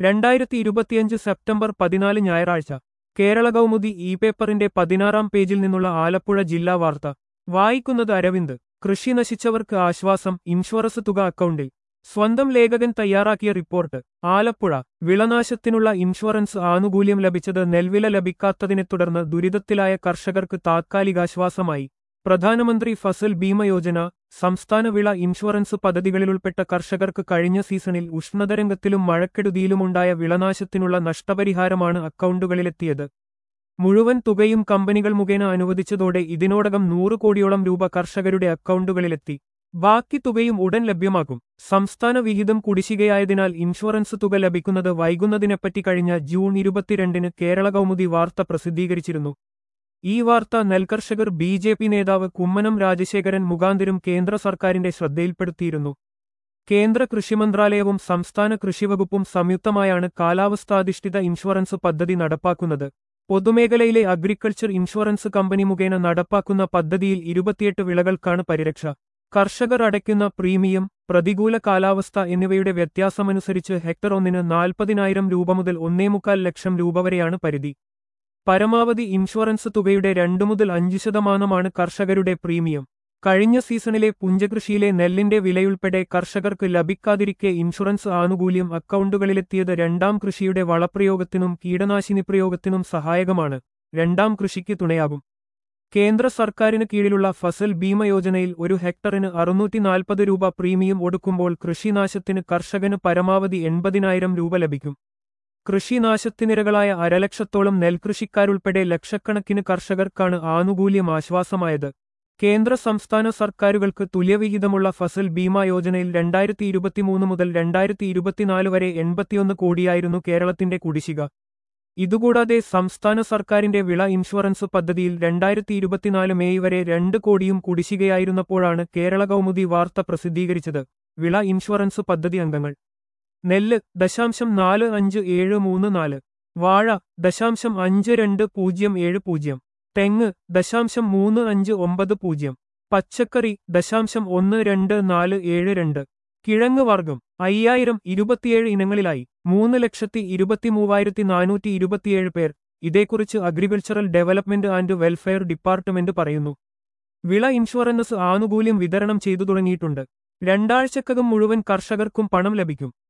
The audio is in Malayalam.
2025 സെപ്റ്റംബർ 14 ഞായറാഴ്ച കേരള കൗമുദി ഇ പേപ്പറിന്റെ 16-ാം പേജിൽ നിന്നുള്ള ആലപ്പുഴ ജില്ലാ വാർത്ത വായിക്കുന്നത് അരവിന്ദ്. കൃഷി നശിച്ചവർക്ക് ആശ്വാസം, ഇൻഷുറൻസ് തുക അക്കൗണ്ടിൽ. സ്വന്തം ലേഖകൻ തയ്യാറാക്കിയ റിപ്പോർട്ട്. ആലപ്പുഴ. വിളനാശത്തിനുള്ള ഇൻഷുറൻസ് ആനുകൂല്യം ലഭിച്ചത് നെൽവില ലഭിക്കാത്തതിനെ തുടർന്ന് ദുരിതത്തിലായ കർഷകർക്ക് താത്കാലികാശ്വാസമായി. പ്രധാനമന്ത്രി ഫസൽ ബീമ യോജന, സംസ്ഥാന വിള ഇൻഷുറൻസ് പദ്ധതികളിലുൾപ്പെട്ട കർഷകർക്ക് കഴിഞ്ഞ സീസണിൽ ഉഷ്ണതരംഗത്തിലും മഴക്കെടുതിയിലുമുണ്ടായ വിളനാശത്തിനുള്ള നഷ്ടപരിഹാരമാണ് അക്കൗണ്ടുകളിലെത്തിയത്. മുഴുവൻ തുകയും കമ്പനികൾ മുഖേന അനുവദിച്ചതോടെ ഇതിനോടകം 100 കോടിയോളം രൂപ കർഷകരുടെ അക്കൗണ്ടുകളിലെത്തി. ബാക്കി തുകയും ഉടൻ ലഭ്യമാക്കും. സംസ്ഥാന വിഹിതം കുടിശ്ശികയായതിനാൽ ഇൻഷുറൻസ് തുക ലഭിക്കുന്നത് വൈകുന്നതിനെപ്പറ്റി കഴിഞ്ഞ ജൂൺ 22-ന് കേരള കൗമുദി വാർത്ത പ്രസിദ്ധീകരിച്ചിരുന്നു. ഈ വാർത്ത നെൽകർഷകർ ബി.ജെ.പി. നേതാവ് കുമ്മനം രാജശേഖരൻ മുഖാന്തിരം കേന്ദ്ര സർക്കാരിന്റെ ശ്രദ്ധയിൽപ്പെടുത്തിയിരുന്നു. കേന്ദ്ര കൃഷിമന്ത്രാലയവും സംസ്ഥാന കൃഷിവകുപ്പും സംയുക്തമായാണ് കാലാവസ്ഥാധിഷ്ഠിത ഇൻഷുറൻസ് പദ്ധതി നടപ്പാക്കുന്നത്. പൊതുമേഖലയിലെ അഗ്രികൾച്ചർ ഇൻഷുറൻസ് കമ്പനി മുഖേന നടപ്പാക്കുന്ന പദ്ധതിയിൽ 28 വിളകൾക്കാണ് പരിരക്ഷ. കർഷകർ അടയ്ക്കുന്ന പ്രീമിയം, പ്രതികൂല കാലാവസ്ഥ എന്നിവയുടെ വ്യത്യാസമനുസരിച്ച് ഹെക്ടർ ഒന്നിന് 40,000 രൂപ മുതൽ 1,25 ലക്ഷം രൂപ വരെയാണ് പരിധി. പരമാവധി ഇൻഷുറൻസ് തുകയുടെ 2 മുതൽ 5% കർഷകരുടെ പ്രീമിയം. കഴിഞ്ഞ സീസണിലെ പുഞ്ചകൃഷിയിലെ നെല്ലിന്റെ വിലയുൾപ്പെടെ കർഷകർക്ക് ലഭിക്കാതിരിക്കെ ഇൻഷുറൻസ് ആനുകൂല്യം അക്കൗണ്ടുകളിലെത്തിയത് രണ്ടാം കൃഷിയുടെ വളപ്രയോഗത്തിനും കീടനാശിനി പ്രയോഗത്തിനും സഹായകമാണ്. രണ്ടാം കൃഷിക്ക് തുണയാകും. കേന്ദ്ര സർക്കാരിന് കീഴിലുള്ള ഫസൽ ബീമ യോജനയിൽ ഒരു ഹെക്ടറിന് 640 രൂപ പ്രീമിയം ഒടുക്കുമ്പോൾ കൃഷിനാശത്തിന് കർഷകന് പരമാവധി 80,000 രൂപ ലഭിക്കും. കൃഷിനാശത്തിനിരകളായ 1,00,000-ത്തോളം നെൽകൃഷിക്കാരുൾപ്പെടെ ലക്ഷക്കണക്കിന് കർഷകർക്കാണ് ആനുകൂല്യം ആശ്വാസമായത്. കേന്ദ്ര സംസ്ഥാന സർക്കാരുകൾക്ക് തുല്യവിഹിതമുള്ള ഫസൽ ബീമ യോജനയിൽ 2023 മുതൽ 2024 വരെ 81 കോടിയായിരുന്നു കേരളത്തിന്റെ കുടിശ്ശിക. ഇതുകൂടാതെ സംസ്ഥാന സർക്കാരിന്റെ വിള ഇൻഷുറൻസ് പദ്ധതിയിൽ 2024 മെയ് വരെ 2 കോടിയും കുടിശ്ശികയായിരുന്നപ്പോഴാണ് കേരള കൗമുദി വാർത്ത പ്രസിദ്ധീകരിച്ചത്. വിള ഇൻഷുറൻസ് പദ്ധതി അംഗങ്ങൾ: നെല്ല് 0.45734, വാഴ 0.5270, തെങ്ങ് 0.3590, പച്ചക്കറി 0.12472, കിഴങ്ങ് വർഗം 5000 27 ഇനങ്ങളിലായി 3,23,427 പേർ. ഇതേക്കുറിച്ച് agricultural development and welfare department പറയുന്നു. വിള ഇൻഷുറൻസ് ആനുകൂല്യം വിതരണം ചെയ്തു തുടങ്ങിയിട്ടുണ്ട്. 2 ആഴ്ചക്കകം മുഴുവൻ കർഷകർക്കും പണം ലഭിക്കും.